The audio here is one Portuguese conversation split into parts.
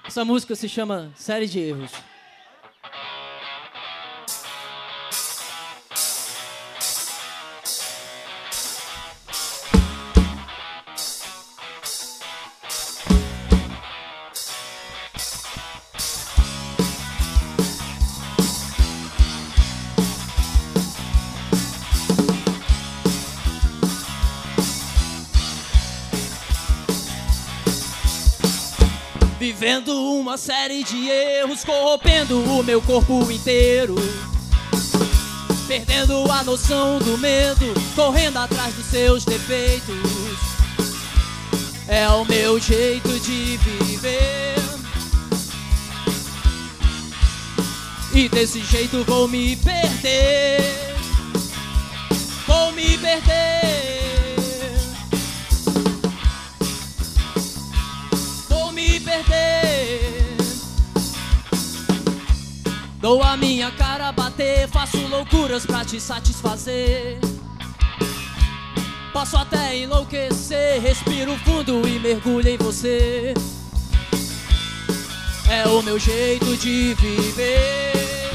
Essa música se chama Série de Erros. Vivendo uma série de erros, corrompendo o meu corpo inteiro, perdendo a noção do medo, correndo atrás dos seus defeitos. É o meu jeito de viver, e desse jeito vou me perder. Vou me perder. Dou a minha cara a bater, faço loucuras pra te satisfazer. Posso até enlouquecer, respiro fundo e mergulho em você. É o meu jeito de viver,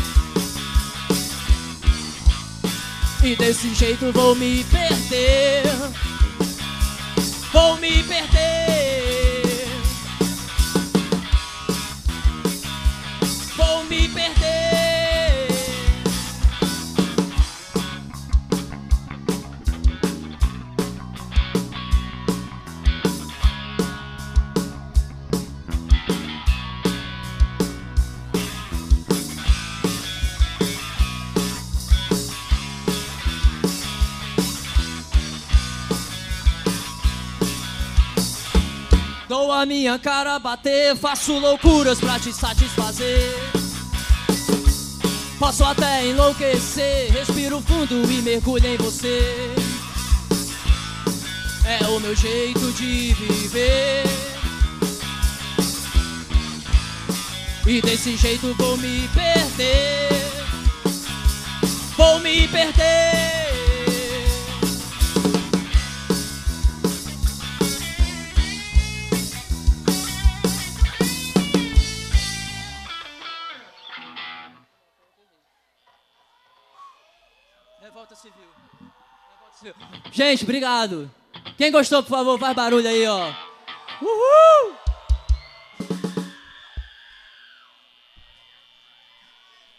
e desse jeito vou me perder. Vou me perder. Vou me perder. Dou a minha cara a bater, faço loucuras pra te satisfazer. Posso até enlouquecer, respiro fundo e mergulho em você. É o meu jeito de viver, e desse jeito vou me perder. Vou me perder. Revolta Civil. Revolta Civil. Gente, obrigado. Quem gostou, por favor, faz barulho aí, ó. Uhul!